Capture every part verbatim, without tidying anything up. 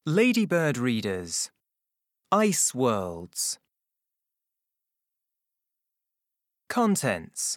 Ladybird readers. Ice Worlds. Contents.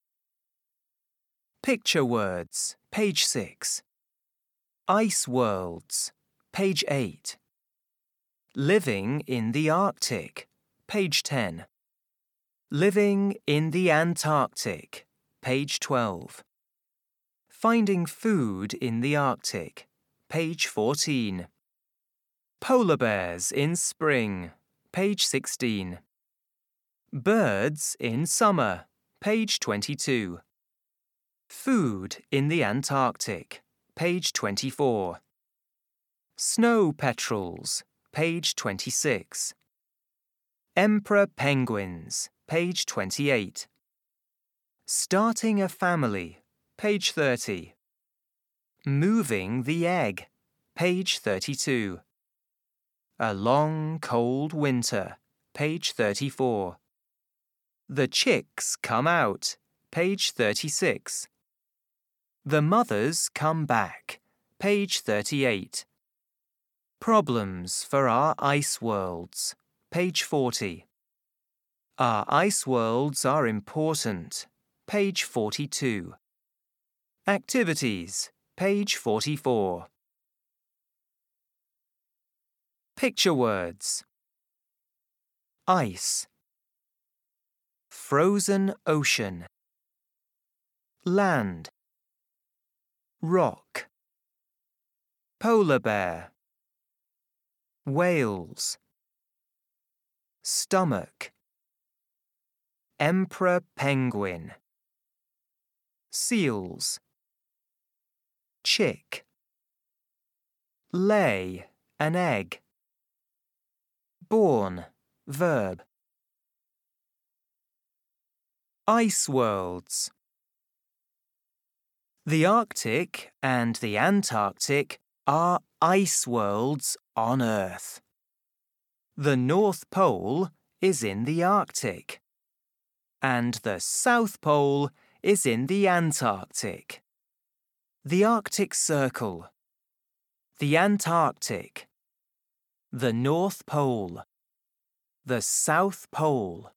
Picture words, page six. Ice Worlds, page eight. Living in the Arctic, page ten. Living in the Antarctic, page twelve. Finding food in the Arctic, page fourteen. Polar bears in spring, page sixteen. Birds in summer, page twenty-two. Food in the Antarctic, page twenty-four. Snow petrels, page twenty-six. Emperor penguins, page twenty-eight. Starting a family, page thirty. Moving the egg, page thirty-two. A long, cold winter, page thirty-four. The chicks come out, page thirty-six. The mothers come back, page thirty-eight. Problems for our ice worlds, page forty. Our ice worlds are important, page forty-two. Activities, page forty-four. Picture words. Ice. Frozen ocean. Land. Rock. Polar bear. Whales. Stomach. Emperor penguin. Seals. Chick. Lay an egg. Born, verb. Ice worlds. The Arctic and the Antarctic are ice worlds on Earth. The North Pole is in the Arctic, and the South Pole is in the Antarctic. The Arctic Circle. The Antarctic. The North Pole. The South Pole.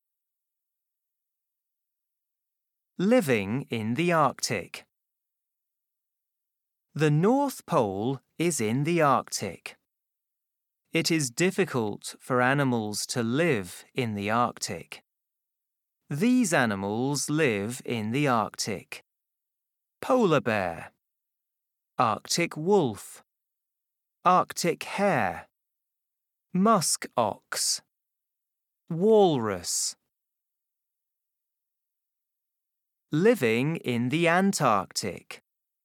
Living in the Arctic. The North Pole is in the Arctic. It is difficult for animals to live in the Arctic. These animals live in the Arctic. Polar bear. Arctic wolf. Arctic hare. Musk ox. Walrus. Living in the Antarctic.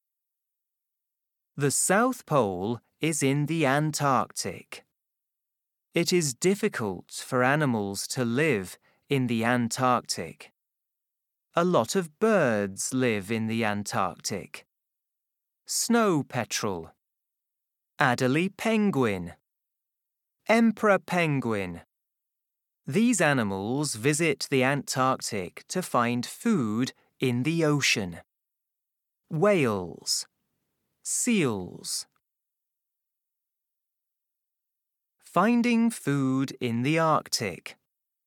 The South Pole is in the Antarctic. It is difficult for animals to live in the Antarctic. A lot of birds live in the Antarctic. Snow petrel. Adelie penguin. Emperor penguin. These animals visit the Antarctic to find food in the ocean. Whales. Seals. Finding food in the Arctic.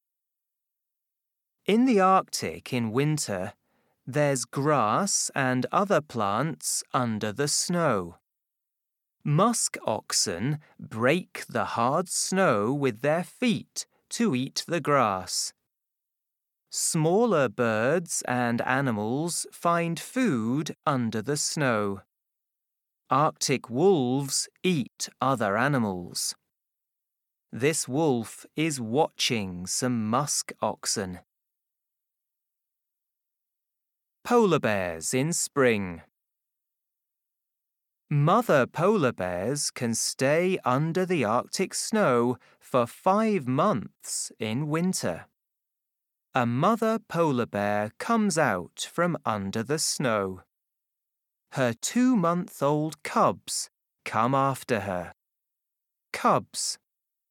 In the Arctic in winter, there's grass and other plants under the snow. Musk oxen break the hard snow with their feet to eat the grass. Smaller birds and animals find food under the snow. Arctic wolves eat other animals. This wolf is watching some musk oxen. Polar bears in spring. Mother polar bears can stay under the Arctic snow for five months in winter. A mother polar bear comes out from under the snow. Her two-month-old cubs come after her. Cubs.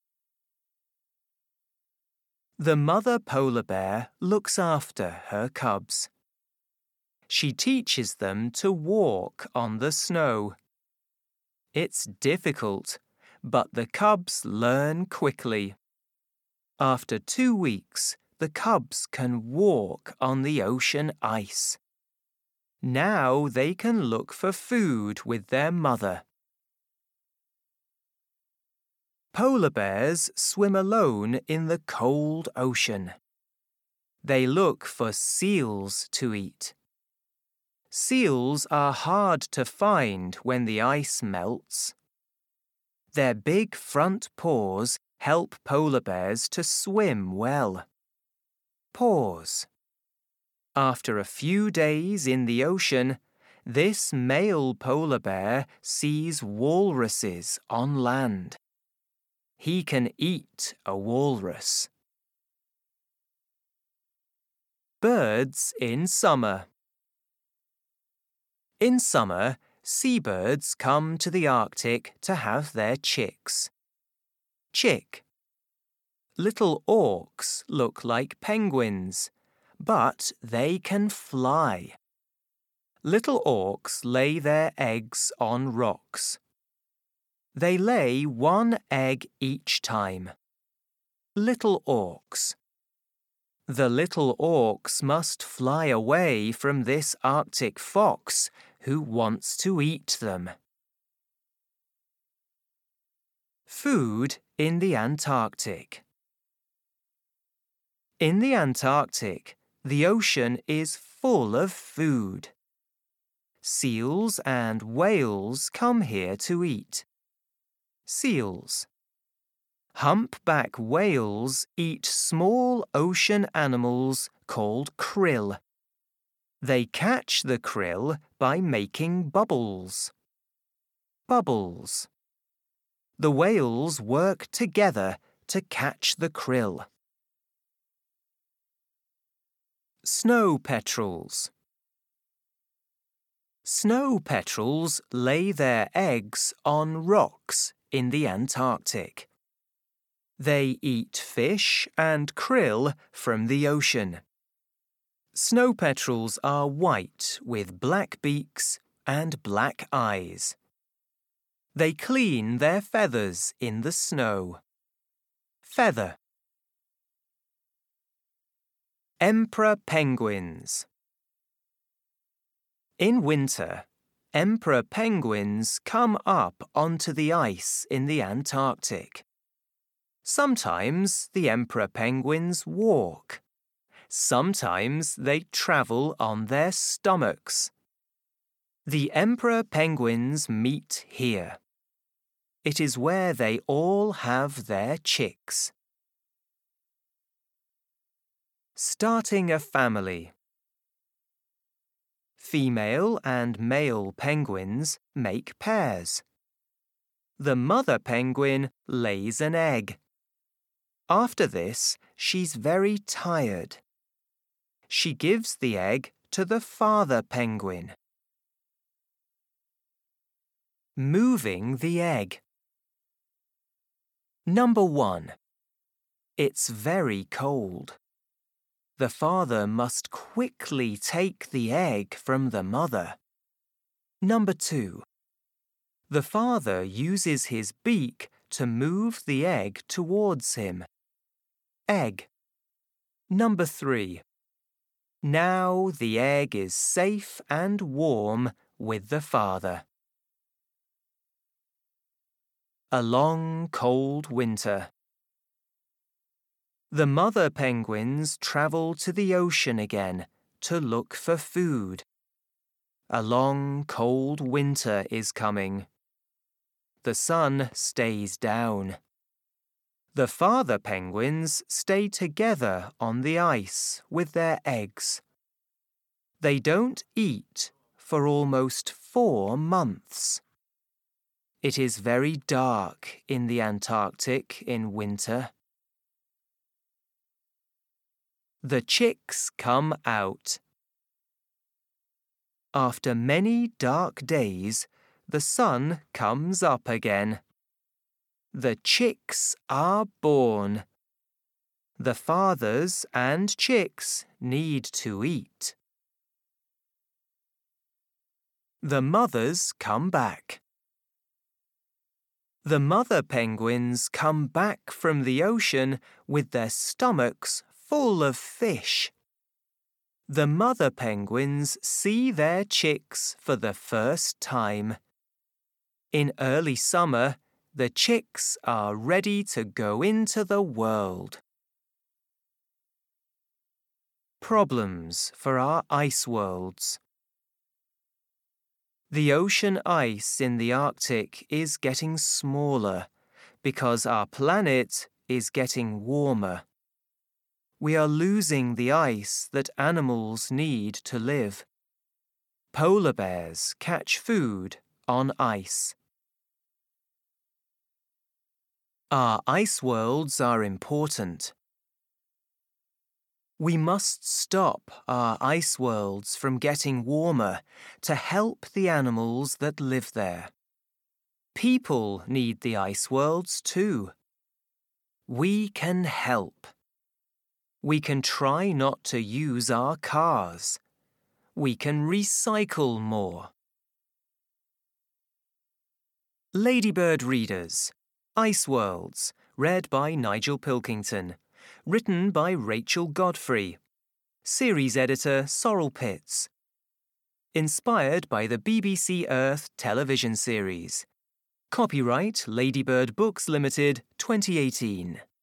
The mother polar bear looks after her cubs. She teaches them to walk on the snow. It's difficult, but the cubs learn quickly. After two weeks, the cubs can walk on the ocean ice. Now they can look for food with their mother. Polar bears swim alone in the cold ocean. They look for seals to eat. Seals are hard to find when the ice melts. Their big front paws help polar bears to swim well. Paws. After a few days in the ocean, this male polar bear sees walruses on land. He can eat a walrus. Birds in summer. In summer, seabirds come to the Arctic to have their chicks. Chick. Little auks look like penguins, but they can fly. Little auks lay their eggs on rocks. They lay one egg each time. Little auks. The little auks must fly away from this Arctic fox who wants to eat them. Food in the Antarctic. In the Antarctic, the ocean is full of food. Seals and whales come here to eat. Seals. Humpback whales eat small ocean animals called krill. They catch the krill by making bubbles. Bubbles. The whales work together to catch the krill. Snow petrels. Snow petrels lay their eggs on rocks in the Antarctic. They eat fish and krill from the ocean. Snow petrels are white with black beaks and black eyes. They clean their feathers in the snow. Feather. Emperor penguins. In winter, emperor penguins come up onto the ice in the Antarctic. Sometimes the emperor penguins walk. Sometimes they travel on their stomachs. The emperor penguins meet here. It is where they all have their chicks. Starting a family. Female and male penguins make pairs. The mother penguin lays an egg. After this, she's very tired. She gives the egg to the father penguin. Moving the egg. Number one. It's very cold. The father must quickly take the egg from the mother. Number two. The father uses his beak to move the egg towards him. Egg. Number three. Now the egg is safe and warm with the father. A long, cold winter. The mother penguins travel to the ocean again to look for food. A long, cold winter is coming. The sun stays down. The father penguins stay together on the ice with their eggs. They don't eat for almost four months. It is very dark in the Antarctic in winter. The chicks come out. After many dark days, the sun comes up again. The chicks are born. The fathers and chicks need to eat. The mothers come back. The mother penguins come back from the ocean with their stomachs full of fish. The mother penguins see their chicks for the first time. In early summer, the chicks are ready to go into the world. Problems for our ice worlds. The ocean ice in the Arctic is getting smaller because our planet is getting warmer. We are losing the ice that animals need to live. Polar bears catch food on ice. Our ice worlds are important. We must stop our ice worlds from getting warmer to help the animals that live there. People need the ice worlds too. We can help. We can try not to use our cars. We can recycle more. Ladybird Readers, Ice Worlds, read by Nigel Pilkington. Written by Rachel Godfrey. Series editor Sorrel Pitts. Inspired by the B B C Earth television series. Copyright Ladybird Books Limited, twenty eighteen.